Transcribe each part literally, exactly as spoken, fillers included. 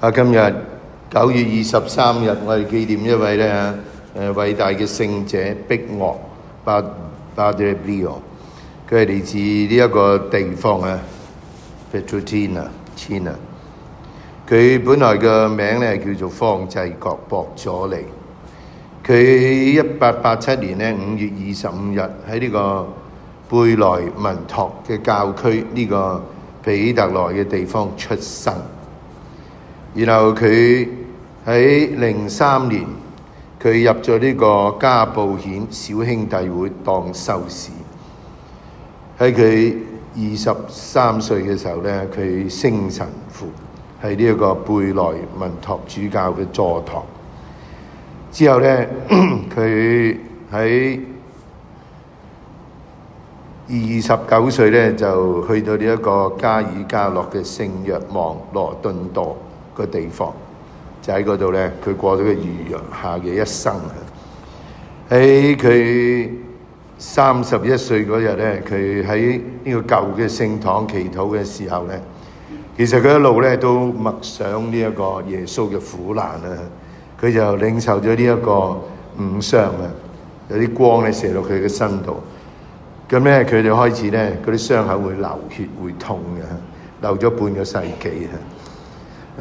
啊，今日九月二十三日，我哋紀念一位咧誒偉大嘅聖者碧岳巴巴德比奧，佢係嚟自呢一個地方啊 Petrutina。佢本來嘅名咧叫做方濟各博佐利。佢一八八七年咧五月二十五日喺呢個貝萊文托嘅教區呢個彼特萊嘅地方出生。然後佢喺零三年，佢入咗呢個加布顯小兄弟會當修士。喺佢二十三歲嘅時候咧，佢升神父，喺呢一個貝萊文托主教嘅座堂。之後咧，佢喺二十九歲咧就去到呢一個加爾加諾嘅聖若望羅頓多個地方，就喺嗰度咧，佢過咗個餘下嘅一生。喺佢三十一歲嗰日咧，佢喺呢個舊嘅聖堂祈禱嘅時候咧，其實佢一路咧都默想呢一個耶穌嘅苦難啊，佢就領受咗呢一個五傷啊，有啲光咧射落佢嘅身度，咁咧佢就開始咧嗰啲傷口會流血會痛嘅，流咗半個世紀啊。誒，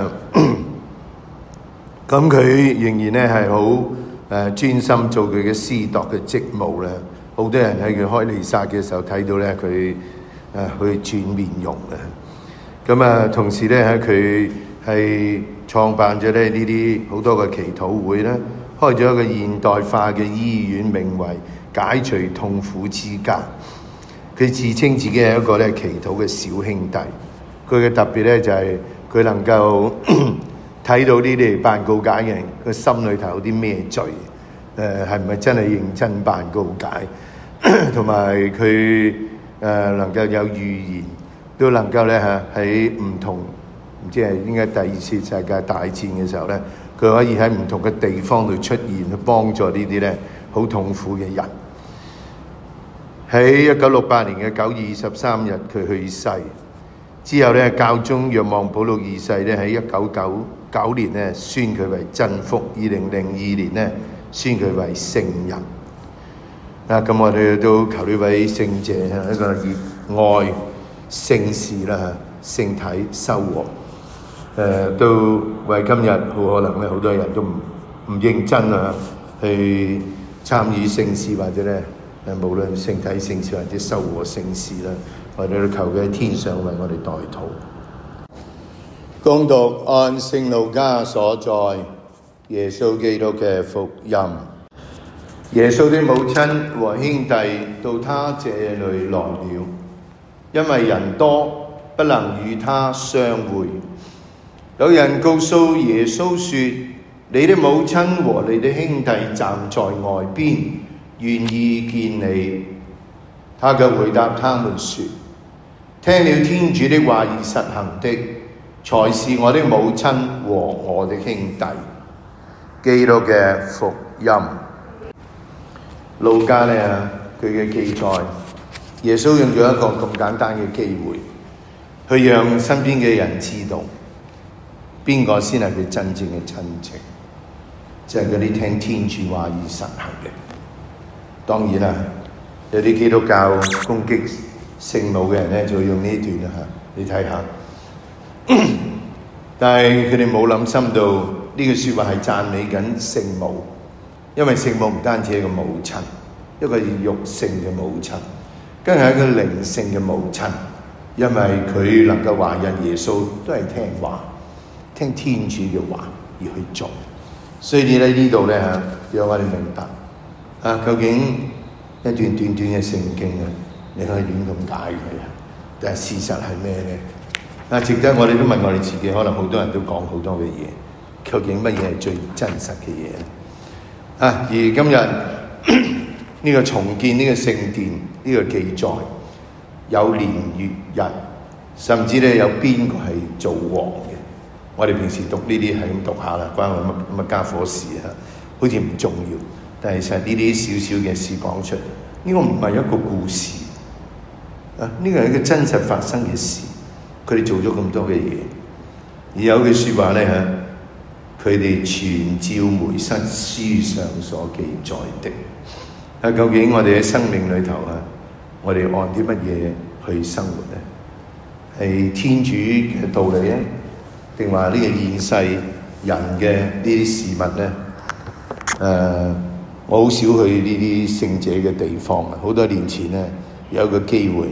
咁佢仍然咧係好誒專心做佢嘅司鐸嘅職務咧。好多人喺佢開彌撒嘅時候睇到咧，佢誒去轉面容嘅。咁啊，同時咧喺佢係創辦咗咧呢啲好多嘅祈禱會咧，開咗一個現代化嘅醫院，名為解除痛苦之家。佢自稱自己係一個咧祈禱嘅小兄弟。佢嘅特別咧就係、是。佢能夠睇到呢啲辦告解嘅人個心裏頭有啲咩罪，誒係唔係真係認真辦告解，同埋佢誒能夠有預言，都能夠咧嚇喺唔同，唔知係應該第二次世界大戰嘅時候咧，佢可以喺唔同嘅地方度出現，去幫助呢啲咧好痛苦嘅人。喺一九六八年嘅九月二十三日，佢去世。之後咧，教宗若望保祿二世咧喺一九九九年咧宣佢為真福，二零零二年咧宣佢為聖人。啊，咁我哋都求呢位聖者一個熱愛聖事啦、聖體修和。誒、呃，都為今日好可能咧，好多人都唔唔認真啊，去參與聖事或者咧誒，無論聖體聖事或者修和聖事啦。我哋都求佢喺天上為我哋代禱。恭讀按聖路加所載耶穌基督嘅福音。耶穌的母親和兄弟到他這裡來了，因為人多，不能與他相會。有人告訴耶穌說：你的母親和你的兄弟站在外邊，願意見你。他卻回答他們說：聽了天主的話而實行的，才是我的母親和我的兄弟。基督嘅福音。路加呢，佢嘅記載，耶穌用咗一個咁簡單嘅機會，去讓身邊嘅人知道，邊個先係佢真正嘅親情，就係嗰啲聽天主話而實行嘅。當然啦，有啲基督教攻擊聖母嘅人咧，就會用呢段啦嚇，你睇下。但係佢哋冇諗深到呢句説話係讚美緊聖母，因為聖母唔單止係一個母親，一個肉性嘅母親，更係一個靈性嘅母親，因為佢能夠懷孕耶穌都係聽話，聽天主嘅話而去做。所以咧呢度咧嚇，讓我哋明白啊，究竟一段短短嘅聖經啊，你可以亂咁解佢啊，但係事實係咩咧？啊，值得我哋都問我哋自己，可能好多人都講好多嘅嘢，究竟乜嘢係最真實嘅嘢咧？啊，而今日呢個重建呢個聖殿呢個記載，有年月日，甚至咧有邊個係做王嘅？我哋平時讀呢啲係咁讀下啦，關我乜乜家伙事啊？好似唔重要，但係其實呢啲少少嘅事講出，呢個唔係一個故事啊，呢個係一個真實發生嘅事。佢哋做咗咁多嘅嘢， 而有句説話咧嚇，佢哋全照梅瑟書上所記載的。啊，究竟我哋喺生命裏頭啊，我哋按啲乜嘢去生活咧？係天主嘅道理咧，定話呢個現世人嘅呢啲事物咧？誒、呃，我好少去呢啲聖者嘅地方啊！好多年前咧，有個機會，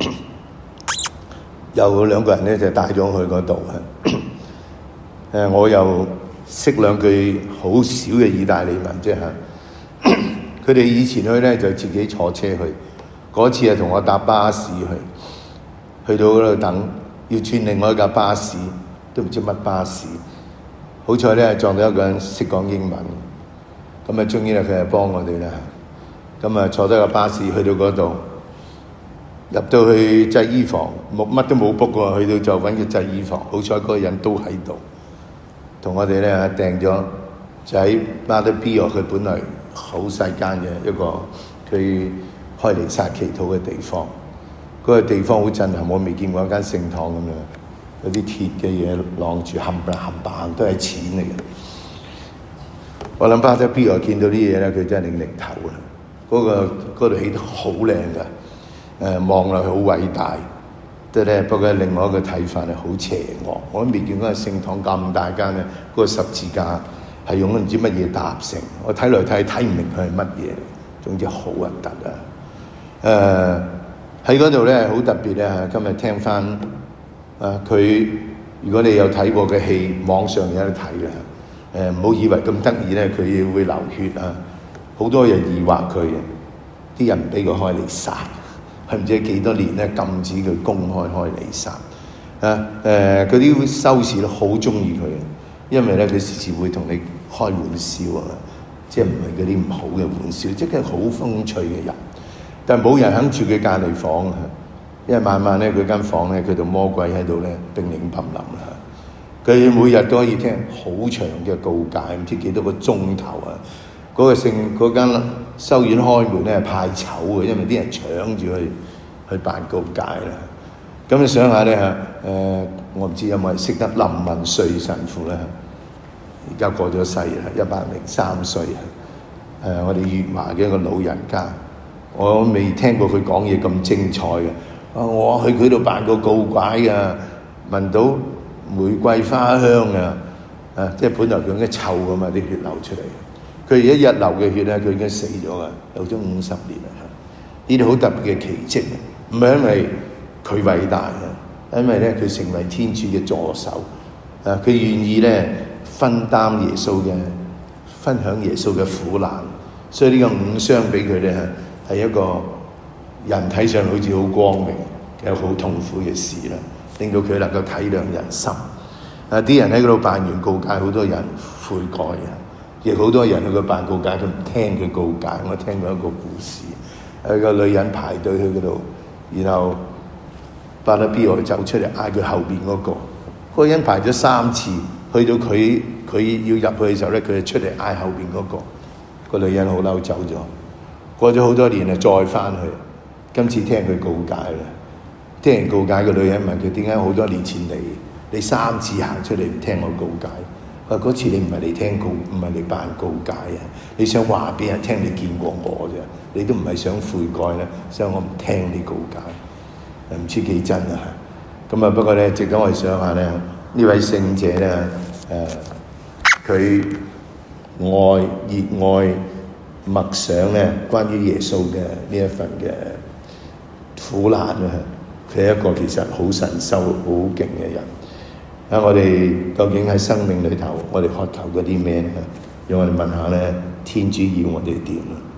有兩個人咧就帶咗我去嗰度啊。誒，我又識兩句好少嘅意大利文啫嚇。佢哋以前去咧就自己坐車去，嗰次係同我搭巴士去，去到嗰度等，要轉另外一架巴士，都唔知乜巴士。好彩咧撞到一個人識講英文，咁啊終於咧佢係幫我哋啦。咁啊坐低個巴士去到嗰度，入到去製衣房，冇乜都冇 book 過，去到就揾個製衣房。好彩嗰個人都喺度，同我哋咧訂咗，就喺巴德比奧，佢本來好細間嘅一個佢開彌撒祈禱嘅地方。嗰、那個地方好震撼，我未見過一間聖堂咁樣，有啲鐵嘅嘢晾住，冚唪冚唪都係錢嚟嘅。我諗巴德比奧見到啲嘢咧，佢真係擰擰頭啦。嗰、那個嗰度起得好靚㗎，誒望落去好偉大。即係咧，不過另外一個睇法係好邪惡。我都未見過個聖堂咁大間咧，嗰、那個十字架係用唔知乜嘢搭成。我睇來睇睇唔明佢係乜嘢，總之好核突啊！誒喺嗰度咧好特別咧，今日聽翻啊佢，如果你有睇過嘅戲，網上有得睇嘅。誒唔好以為咁得意咧，佢會流血啊！好多人疑惑佢，啲人唔俾佢開彌撒，係唔知幾多年咧禁止佢公開開彌撒啊！誒嗰啲修士都好中意佢，因為咧佢時時會同你開玩笑啊，即係唔係嗰啲唔好嘅玩笑，即係好風趣嘅人。但係冇人肯住佢隔離房啊，因為晚晚咧佢間房咧佢度魔鬼喺度咧乒鈴乓啷啊！佢每日都可以聽好長嘅告解，唔知幾多個鐘頭啊！嗰、那個聖嗰間修院開門咧係派籌嘅，因為啲人搶住去去辦告解啦。咁你想下咧嚇，誒、呃、我唔知有冇人識得林文瑞神父咧？而家過咗世啦，一百零三歲啊！誒、呃，我哋粵華嘅一個老人家，我未聽過佢講嘢咁精彩嘅。啊，我去佢度辦過告解㗎，聞到玫瑰花香啊！啊，即係本來佢應該臭㗎嘛，啲血流出嚟。佢一日流嘅血咧，佢已經死咗㗎，流咗五十年啦。呢啲好特別嘅奇蹟，唔係因為佢偉大啊，因為咧佢成為天主嘅助手。啊，佢願意咧分擔耶穌嘅分享耶穌嘅苦難，所以呢個五傷俾佢咧係一個人體上好似好光明，又好痛苦嘅事啦，令到佢能夠體諒人心。啊，啲人喺嗰度辦完告解，好多人悔改啊！亦好多人去佢辦告解，佢唔聽佢告解。我聽過一個故事，有個女人排隊去嗰度，然後巴德比奧走出嚟嗌佢後邊嗰、那個，嗰、那個人排咗三次，去到佢佢要入去嘅時候咧，佢就出嚟嗌後邊嗰、那個，個女人好嬲走咗。過咗好多年啊，再翻去，今次聽佢告解啦。聽人告解，個女人問佢點解好多年前嚟，你三次行出嚟唔聽我告解？話嗰次你唔係嚟聽告，唔係嚟辦告解啊！你想話俾人聽你見過我啫，你都唔係想悔改咧，所以我唔聽你告解，唔知幾真啊！咁啊，不過咧，值得我哋想下咧，呢位聖者咧，誒，佢愛熱愛默想咧，關於耶穌嘅呢一份嘅苦難啊！佢係一個其實好神修、好勁嘅人。啊！我哋究竟喺生命裏頭，我哋渴求嗰啲咩咧？讓我哋問下咧，天主要我哋點啊？